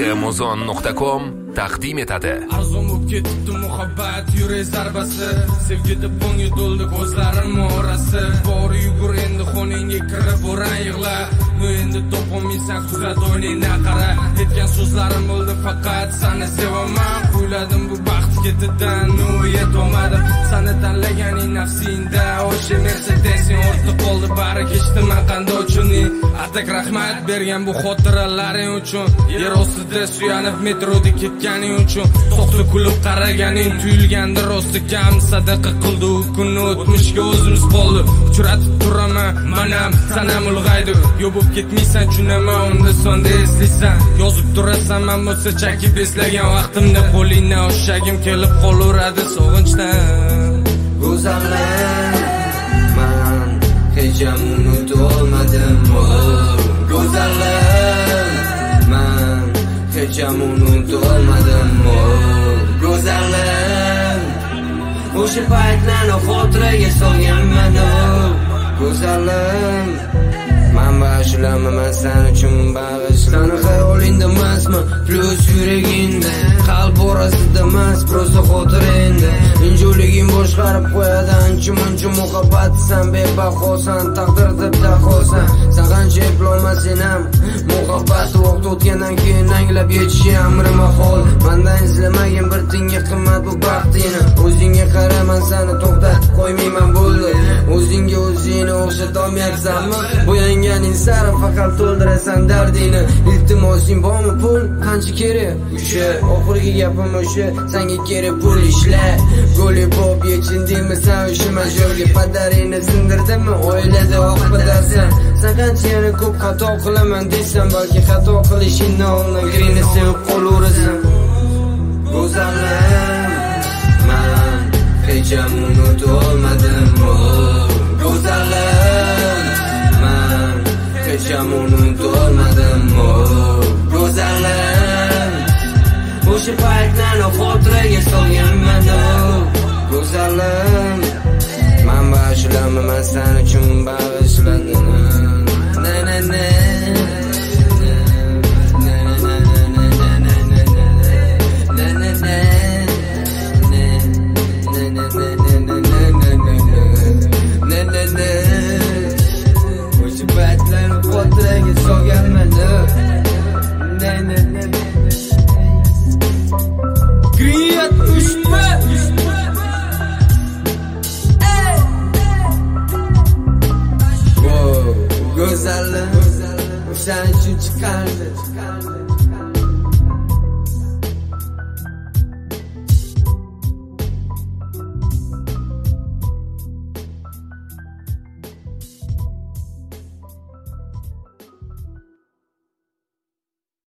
kmozon.com taqdim etadi. Arzum bo'lib ketdi muhabbat yurak zarbasi, sevgida bunga to'ldi ko'zlarim morasi. Bor yugur endi xoningga kirib o'ran yig'la, nu endi topolmaysan kuzat o'ynayna qara. Aytgan so'zlarim bo'ldi faqat seni sevaman, kuyladim bu baxt ketidan nu yetolmadim. Seni tanlaganing nafsingda o'sha Mercedes'ing ortda qoldi, bari kechdim men qanday uchun. Atak rahmat bergan bu xotiralaring uchun, yer ostida suyanib metroda ketganing uchun, so'qdi kulib qaraganing tuyulgandi rosti kam. Sadaqa qildi u kunni o'tmishga o'zimiz qoldi, uchratib turaman manam sanam ulg'aydi. Yo'bib ketmaysan tunaman, unda sonda eslaysan, yozib turasan men bo'lsa chakib eslagan vaqtimda qo'lingdan o'shagim kelib qolaveradi sog'inchdan. Go'zallar man hech ham unutolmadim. Go'zallar man hech ham unutolmadim. Go'zallar o'sha paytlarni xotiraga solganman. Go'zallar men bag'ishlamayman sen uchun bag'ishlan. Xayolingda emasmi, plus yuragingda, qalb orasida emas, prosta xotirangda. Injoliging boshqarib qo'yadi ancha-muncha muhabbat. Sen bebahosan, taqdir deb dahosan. Sen qancha eplolmasin ham muhabbat vaqt o'tgandan keyin anglab yetishi amri mahol. Mendan izlamagin bir tinga qimmat bu baxtingni. O'zingga qaraman, seni to'xtatib qo'ymayman bo'ldi. O'zingga o'zingni o'xshatolmayapsanmi? Bu yanganing sari faqat to'ldirasan dardingni. Iltimosing bormi pul? Qancha kerak? O'sha oxirgi gapim o'sha, senga kerak pul ishla. Goli pop yechindingmi sen o'sha majorga? Padaringni sindirdimmi? Oilada oqibatarsan. Sen qancha yana ko'p xato qilaman desam, balki xato qilishingni oldin grini sevib qolaverasan. Go'zallar men hech ham unutolmadim. Go'zallar men hech ham unutolmadim. Go'zallar o'sha paytlarni xotiraga solganman. Go'zallar men bag'ishlamayman sen uchun bag'ishladim. Na na na Go'zallar sen uchun chiqardi.